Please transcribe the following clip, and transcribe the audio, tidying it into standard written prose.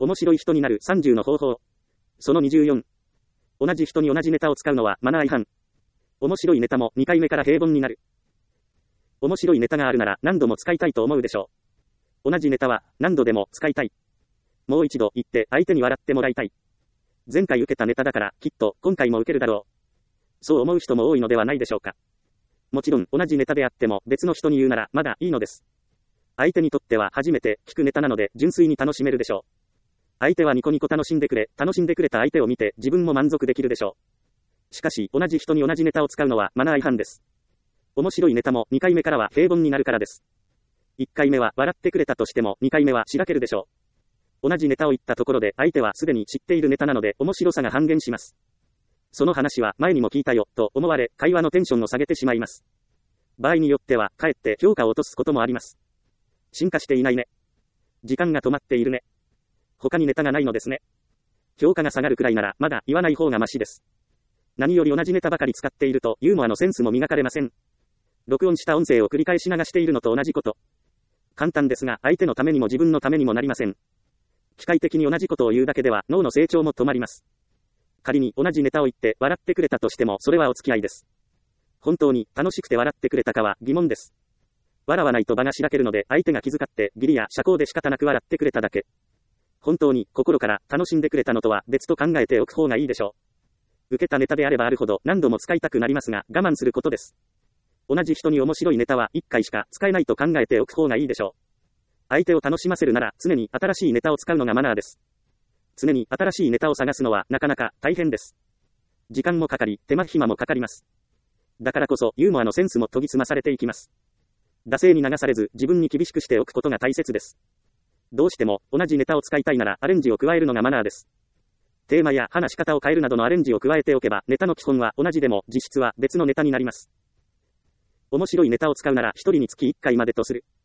面白い人になる30の方法。その24。同じ人に同じネタを使うのはマナー違反。面白いネタも2回目から平凡になる。面白いネタがあるなら何度も使いたいと思うでしょう。同じネタは何度でも使いたい。もう一度言って相手に笑ってもらいたい。前回受けたネタだからきっと今回も受けるだろう。そう思う人も多いのではないでしょうか。もちろん同じネタであっても別の人に言うならまだいいのです。相手にとっては初めて聞くネタなので純粋に楽しめるでしょう。相手はニコニコ楽しんでくれた相手を見て自分も満足できるでしょう。しかし同じ人に同じネタを使うのはマナー違反です。面白いネタも2回目からは平凡になるからです。1回目は笑ってくれたとしても2回目はしらけるでしょう。同じネタを言ったところで相手はすでに知っているネタなので面白さが半減します。その話は前にも聞いたよと思われ会話のテンションを下げてしまいます。場合によってはかえって評価を落とすこともあります。進化していないね。時間が止まっているね。他にネタがないのですね。評価が下がるくらいならまだ言わない方がマシです。何より同じネタばかり使っているとユーモアのセンスも磨かれません。録音した音声を繰り返し流しているのと同じこと。簡単ですが相手のためにも自分のためにもなりません。機械的に同じことを言うだけでは脳の成長も止まります。仮に同じネタを言って笑ってくれたとしてもそれはお付き合いです。本当に楽しくて笑ってくれたかは疑問です。笑わないと場がしらけるので相手が気遣って義理や社交で仕方なく笑ってくれただけ。本当に心から楽しんでくれたのとは別と考えておく方がいいでしょう。受けたネタであればあるほど何度も使いたくなりますが我慢することです。同じ人に面白いネタは1回しか使えないと考えておく方がいいでしょう。相手を楽しませるなら常に新しいネタを使うのがマナーです。常に新しいネタを探すのはなかなか大変です。時間もかかり手間暇もかかります。だからこそユーモアのセンスも研ぎ澄まされていきます。惰性に流されず自分に厳しくしておくことが大切です。どうしても同じネタを使いたいならアレンジを加えるのがマナーです。テーマや話し方を変えるなどのアレンジを加えておけばネタの基本は同じでも実質は別のネタになります。面白いネタを使うなら1人につき1回までとする。